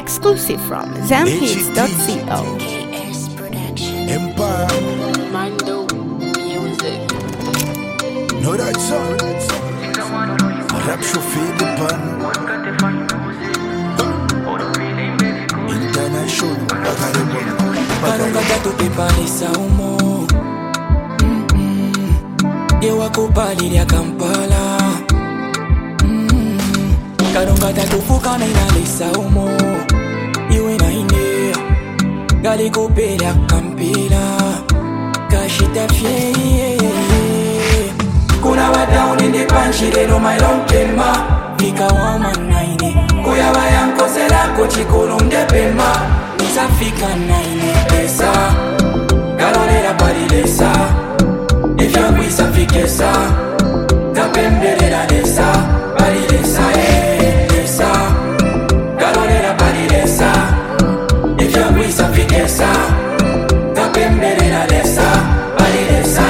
Exclusive from zamhits.co. Empire. Mando Music. Know that song? Rap chauffeur de pan. International. Karunga tatu pepalisa umo Yewa kupali ya Kampala Karunga tatu fuka na inalisa umo Iwe na ine Gali kupela Kampila Kashita fye Kuna wadauni ndi panchireno mailong tema Fika wama naine Kuya wayanko selako chikulu ndepema Nisafika naine pesa Galolera parilesa Ifya mwisa fikesa Tapembelela lesa Parilesa lesa Galolera parilesa Ifya mwisa fikesa Tapembelela lesa Parilesa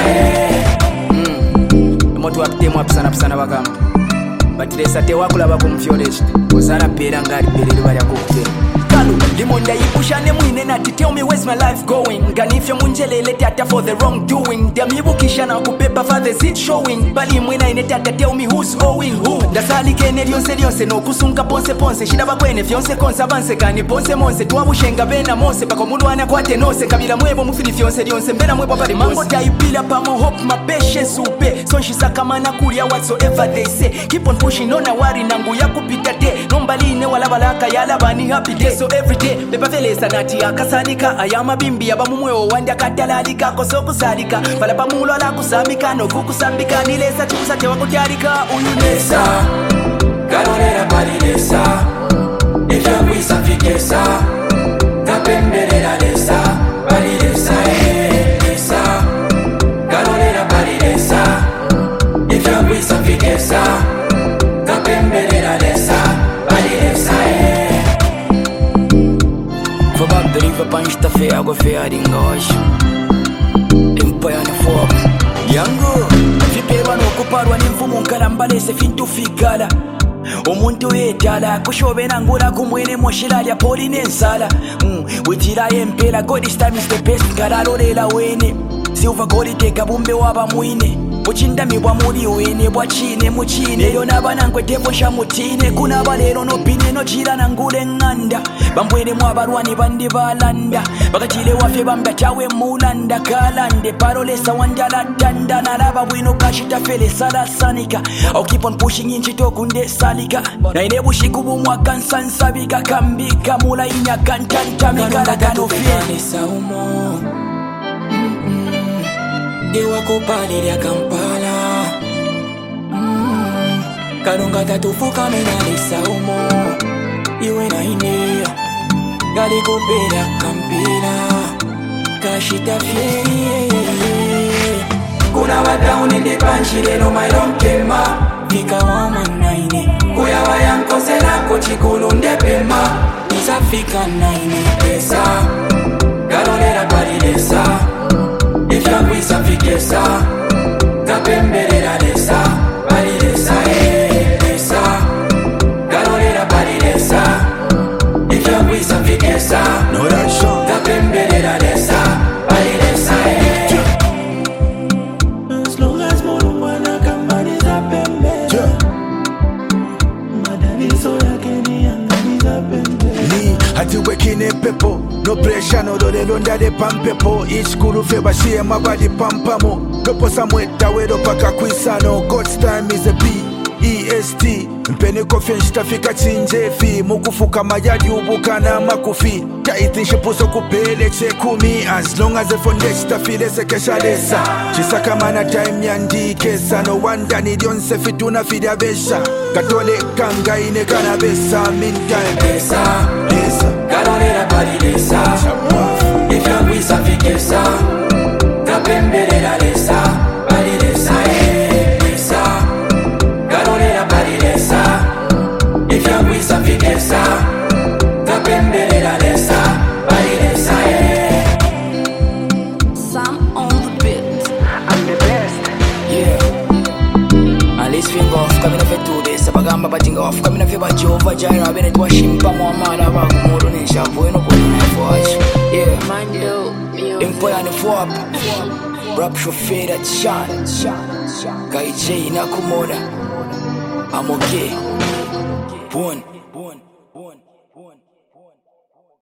Motu wapitemu apisana bakama Batilesa tewakula bakumfyolechi Ozana pera ngari pelele bali akukutera Limonda yipushane mwine nati tell me where's my life going Ganifyo munjelele tata for the wrongdoing Damibukisha na kupepa fathers it showing Bali mwina ine tata tell me who's owing who Dasali kene lyonse no kusunka ponse Shida bakwene fyonse konsa banse kani ponse monse Tuwabushenga bena monse Bako mulwana kwate nose Kabila mwebo mufili fyonse Mbena mwebo bali mango taipila pamo hope my patience upe Sonshisa mana kulia whatsoever they say Keep on pushing on a worry nangu ya kupita day Nombaline wala balaka yala bani happy day So every day Beba velesa nati akasanika Ayama bimbi abamumweo wandi akatalalika Kosoku salika Fala pamulo ala kusamika Novu kusambika Nilesa chukusate wakujarika Uyunesa Galolera parilesa Ifya mwisa fikesa Tapembelela lesa Parilesa lesa Galolera parilesa Ifya mwisa fikesa Tapembelela lesa Parilesa For back the river punch the fair go fair in gosh Empire na form Yango Vipeba no kuparwa nimfumu nkalambale se fintu figala Omuntu yetala kushobena ngula kumwene moshilali ya poli nensala Witira empela God this time is the best Kalalorela wene Silver gold teka bumbe waba mwine Uchindami bwa muri wene bwa chine muchine Yona banangwe tepo shamutine Kuna balero no pine no chila na ngule nganda Bambwene mwabarwani bandi balanda Bakachile wafe bamba chawe mulanda Kalande parolesa wanjala tanda Nalaba wino kashita fele sala sanika I'll keep on pushing inchi tokunde salika Na inebu shikubu mwakan sansabika Kambika mula inya kantantamika Lakano fiele saumo Yewa kupali ya Kampala Karunga tatu fuka menalisa umo Iwe na ine Gali kupela Kampila Kashita fye Kuna wadauni ndi panchireno mailong tema Fika wama naine Kuya wayanko selako chikulu ndepema Nisafika naine pesa Galolera parilesa Ifya mwisa fikesa Tapembelela lesa Parilesa lesa Galolera parilesa Ifya mwisa fikesa Tapembelela lesa Parilesa As long as mono wana kambani za pembe Madani so ya keni angani za pembe Ni hati wekine pepo No pressure no dole londa de pampepo Each kuru feba shie mabadi pampamo Dopo samweta wedo paka kwisano God's time is a B-E-S-T Mpene kofi nshitafika chinjefi Mukufuka majadi ubuka na makufi Taiti nshipuso kupele chekumi As long as the foundation file sekesha lesa Chisaka mana time yandi kesa No wanda ni dionse fituna fida besha Katole kanga ine kana besa Meantime Pesa Lesa Galolera parilesa Ifya mwisa fikesa Tapembelela lesa Parilesa lesa Galolera parilesa Ifya mwisa fikesa Tapembelela lesa Parilesa Sam on the beat. I'm the best. Yeah Alice finger off Kamina fe 2 days Sabagamba batinga off Kamina fe bajova Jaira bene tuwa shimpa Muamara bakumuru sharp, we no put on for us. Yeah, Mando music. Empire and Fwap. Rap chauffeur at Sean. Kai J Nakumona. I'm okay. One.